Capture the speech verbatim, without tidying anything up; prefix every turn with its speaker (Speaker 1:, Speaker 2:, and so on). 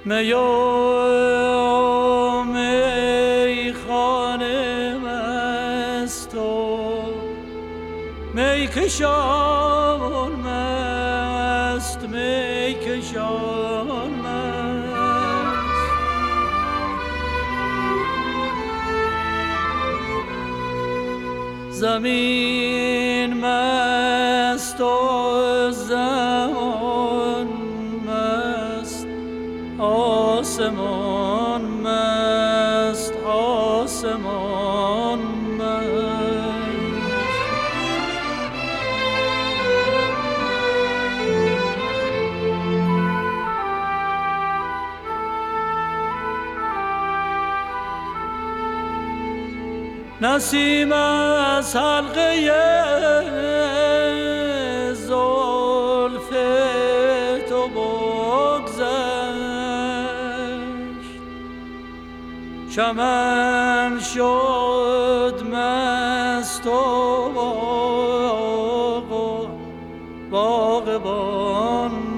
Speaker 1: میا میخانه مست و میکشان مست میکشان مست زمین مست و زمان مست آسمان مست آسمان مست نسیم از حلقه زلف تو بگذشت چمن شد مست و باغ و باغبان